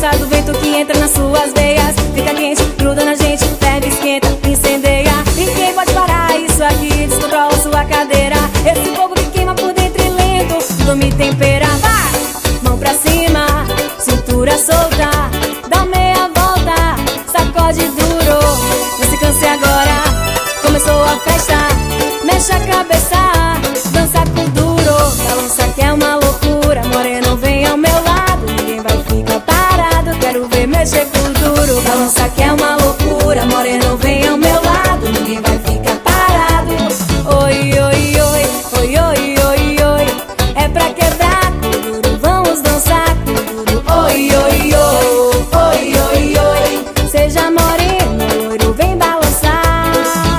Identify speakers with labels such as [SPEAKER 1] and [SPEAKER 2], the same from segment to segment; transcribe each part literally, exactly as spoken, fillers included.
[SPEAKER 1] força do vento que entra nas suas veias. Fica quente, gruda na gente, ferve, esquenta, incendeia. E quem pode parar isso aqui? Descontrola sua cadeira. Esse fogo que queima por dentro e lento, tudo me tempera. Vai! Mão pra cima, cintura solta, dá meia volta, sacode duro. Não se canse agora, começou a festa. Mexe a cabeça, dança com duro. Balança que é uma loucura, moreno vem ao meu lado. Ninguém vai ficar parado, quero ver mexer com duro. Balança que é uma loucura, moreno vem ao meu lado. Ninguém vai ficar parado. Oi, oi, oi, oi, oi, oi, oi. É pra quebrar com duro, vamos dançar com duro. Oi, oi, oi, oi, oi, oi. Seja moreno, loiro, vem balançar.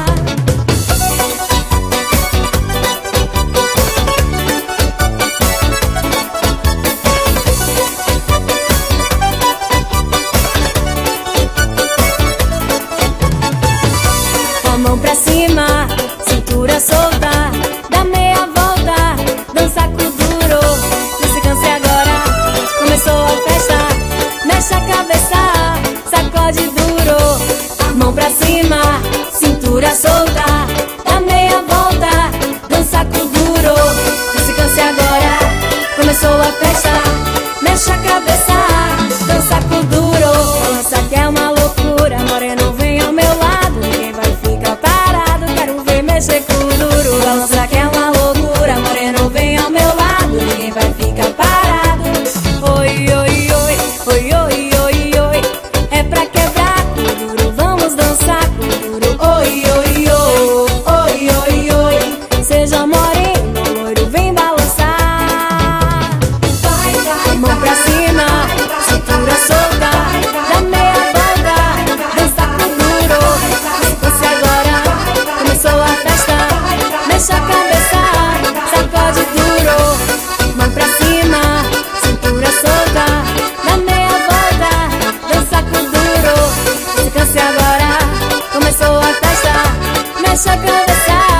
[SPEAKER 1] Com a mão pra cima, cintura solta, dá meia volta, dança com duro. Não se canse agora, começou a festa. Mexe a cabeça, sacode duro. Mão pra cima, cintura solta, dá meia volta, dança com duro. Não se canse agora, começou a festa. Mexe a cabeça, dança com duro. Balança que é uma loucura, moreno vem ao meu lado. Ninguém vai ficar parado, quero ver mexer com duro. Balança que é uma loucura, moreno vem ao meu lado. Ninguém vai ficar parado. Oi, oi, oi, oi, oi, oi, oi. É pra quebrar com duro, vamos dançar com duro. Oi, oi, oi, oi, oi, oi. Seja moreno, loiro, vem balançar. Mão pra cima, cintura solta, dá meia volta, dança com duro. Se canse agora, começou a festa. Mexe a cabeça, sacode duro. Mão pra cima, cintura solta, dá meia volta, dança com duro. Se canse agora, começou a festa. Mexe a cabeça.